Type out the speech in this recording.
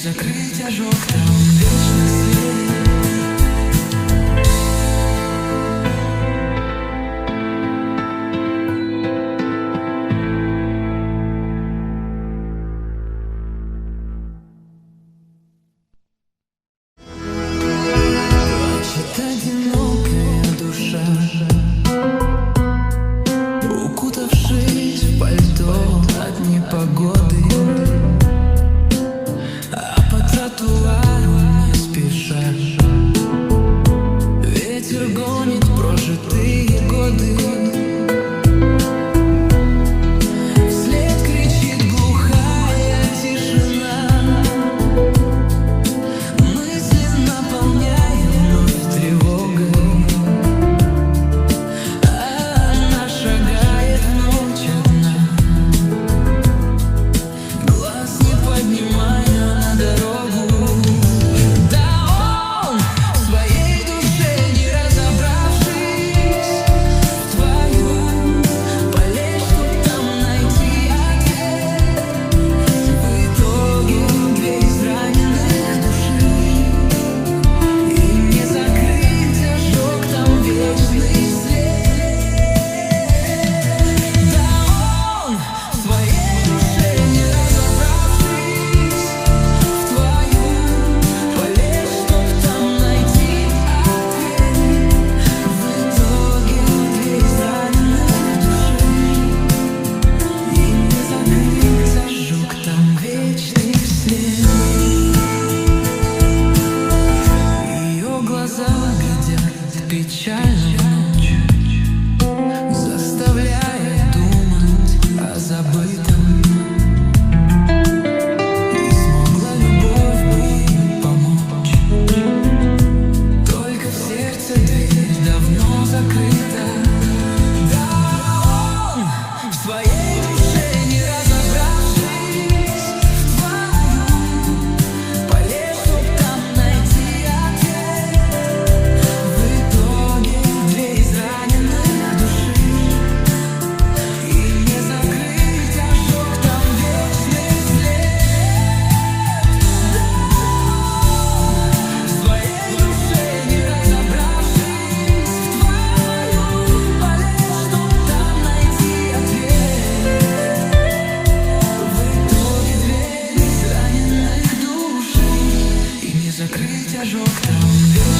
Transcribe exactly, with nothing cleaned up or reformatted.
закрыть ожог, там вечный свет. Плачет одинокая душа, укутавшись в пальто от непогоды. Ветер гонит прожитые годы. Вслед кричит глухая тишина. Мысли наполняем вновь тревогой. А она шагает в ночь одна, глаз не поднимая на дорогу. Печальную ночь заставляет думать о забытом. И смогла любовь бы ей помочь, только в сердце дверь давно закрыта. Да он в своей душе, не разобравшись, вдвоем полез, чтоб там найти ответ. Закрыть ожог, там вечный